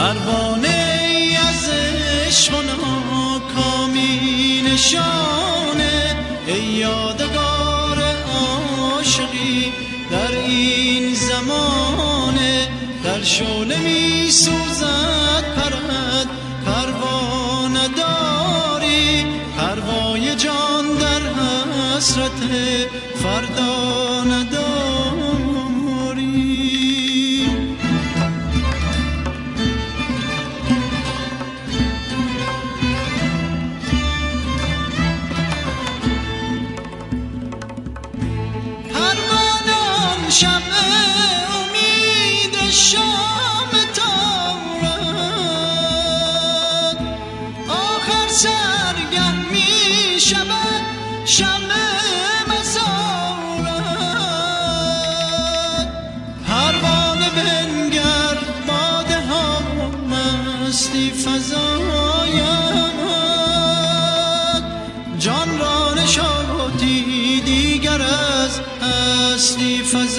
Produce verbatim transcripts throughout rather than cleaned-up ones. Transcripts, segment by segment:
پروانه ای از عشق و ناکامی نشانه، ای یادگار عاشقی در این زمانه. در شعله می سوزد پرد پروانه داری، پروای جان در حسرت فردا نداری. پروانه شمع امید شام تارد، آخر سرگه می شود شمع مزارد. پروانه بنگر باده ها مستی فزاید، جان را نشاطی دیگر از هستی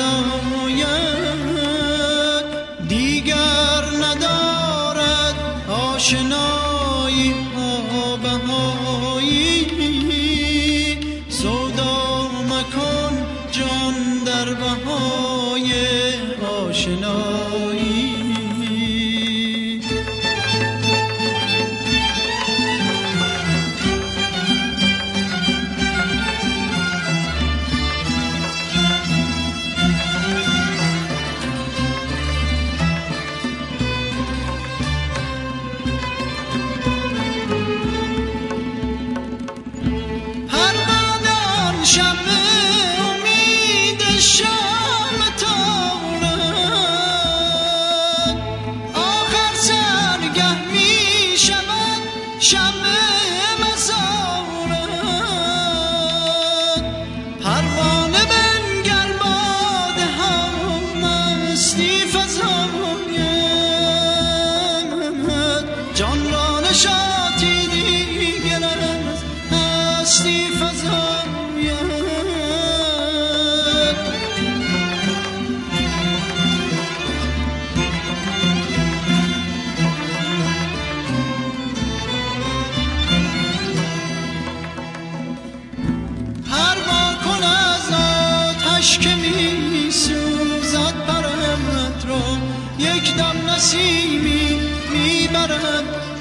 فزاید. دیگر ندارد آشنایی ها بهایی، سودا مکن جان در بهای آشنایی. شمع امید شام تارد، آخر سرگه می شود شمع مزارد. پروانه بنگر باده ها مستی فزاید، جان را نشاطی دیگر از هستی فزاید. که می سوزد پرت را، یک دم نسیمی می برد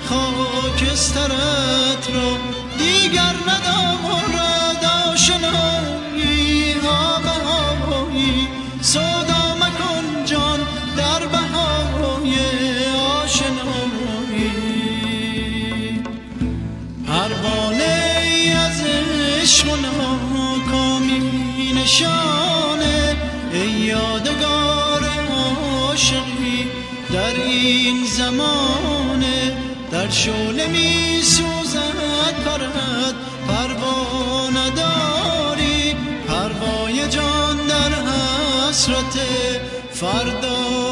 خاکسترت را. دیگر ندارد آشنایی ها بهایی، سودا مکن جان در بهای آشنایی. پروانه ای از عشق و ناکامی نشانه، ای یادگار عاشقی در این زمانه. در شعله می سوزد پرد پروانه داری، پروای جان در حسرت فردا